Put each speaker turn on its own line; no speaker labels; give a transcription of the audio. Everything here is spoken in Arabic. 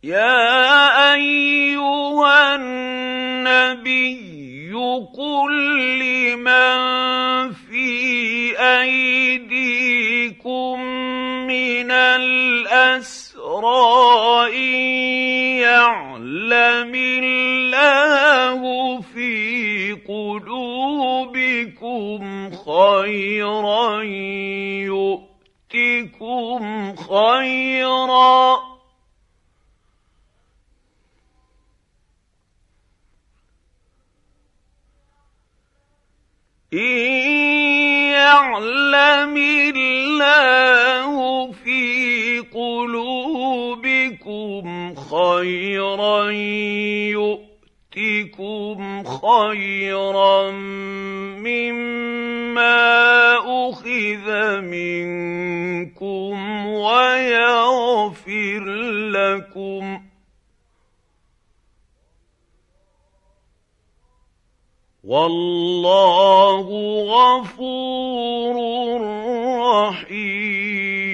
يَا أَيُّهَا النَّبِيُّ قُل لِّمَن فِي أَيْدِيكُم مِّنَ الْأَسْرَىٰ إِن يَعْلَمِ اللَّهُ فِي قُلُوبِكُمْ خَيْرًا يُؤْتِكُمْ خَيْرًا مِّمَّا أُخِذَ مِنكُمْ وَيَغْفِرْ لَكُمْ ۗ وَاللَّهُ غَفُورٌ رَّحِيمٌ.